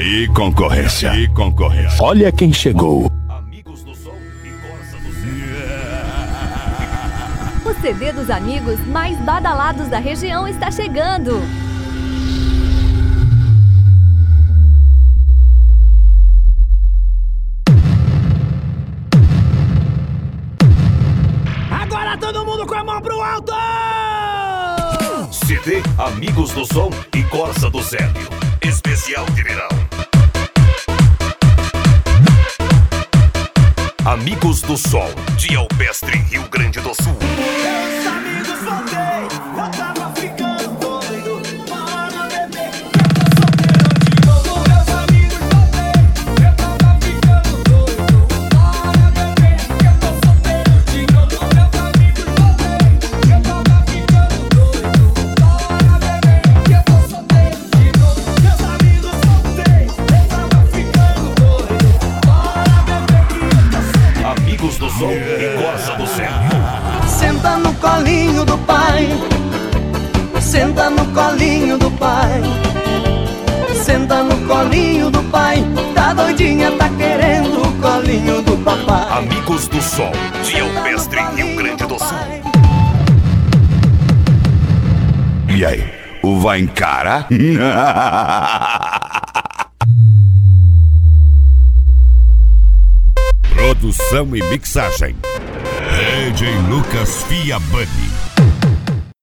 aí, concorrência. Olha quem chegou. Amigos do Som e Corsa do Céu. O CD dos amigos mais badalados da região está chegando. Agora todo mundo com a mão pro alto! CD Amigos do Som e Corsa do Céu. Especial de verão. Amigos do Sol, de Alpestre, Rio Grande do Sul. Meus amigos voltei, eu tava ficando doido. Bora beber, eu tô solteiro de novo. Meus amigos voltei, eu tava ficando doido. Bora beber, eu tô solteiro de novo. Meus amigos voltei, eu tava ficando doido. Bora beber, eu tô solteiro de novo. Meus amigos voltei, eu tava ficando doido. Bora beber que eu tô solteiro. Amigos do Sol e Corsa do Céu. Senta no colinho do pai, senta no colinho do pai, senta no colinho do pai, tá doidinha, tá querendo o colinho do papai. Amigos do Sol, de Alpestre, Rio Grande do Sul. E aí, o vai encarar? Produção e mixagem DJ Lucas Fiabani.